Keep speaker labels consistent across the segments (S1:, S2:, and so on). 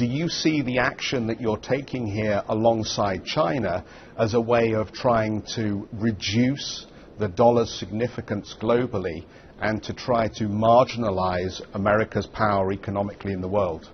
S1: Do you see the action that you're taking here alongside China as a way of trying to reduce the dollar's significance globally and to try to marginalize America's power economically in the world?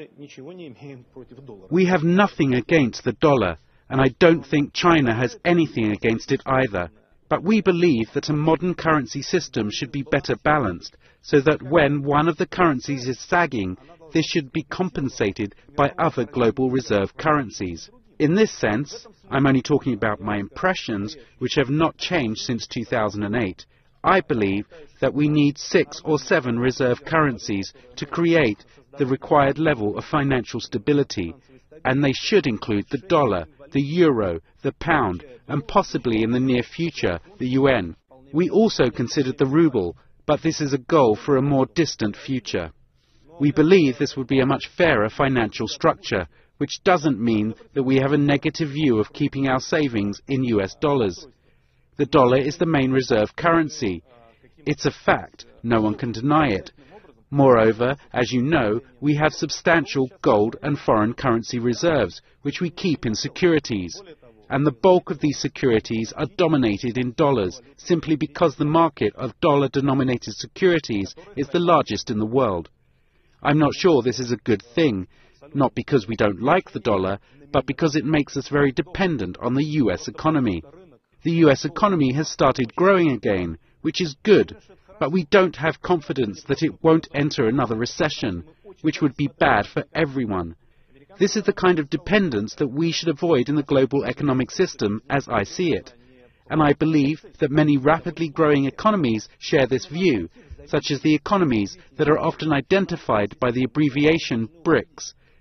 S2: We have nothing against the dollar, and I don't think China has anything against it either. But we believe that a modern currency system should be better balanced, so that when one of the currencies is sagging, this should be compensated by other global reserve currencies. In this sense, I'm only talking about my impressions, which have not changed since 2008. I believe that we need 6 or 7 reserve currencies to create the required level of financial stability, and they should include the dollar, the euro, the pound, and possibly in the near future, the yuan. We also considered the ruble, but this is a goal for a more distant future. We believe this would be a much fairer financial structure, which doesn't mean that we have a negative view of keeping our savings in US dollars. The dollar is the main reserve currency. It's a fact. No one can deny it. Moreover, as you know, we have substantial gold and foreign currency reserves, which we keep in securities. And the bulk of these securities are dominated in dollars, simply because the market of dollar-denominated securities is the largest in the world. I'm not sure this is a good thing, not because we don't like the dollar, but because it makes us very dependent on the US economy. The US economy has started growing again, which is good, but we don't have confidence that it won't enter another recession, which would be bad for everyone. This is the kind of dependence that we should avoid in the global economic system as I see it. And I believe that many rapidly growing economies share this view, such as the economies that are often identified by the abbreviation BRICS.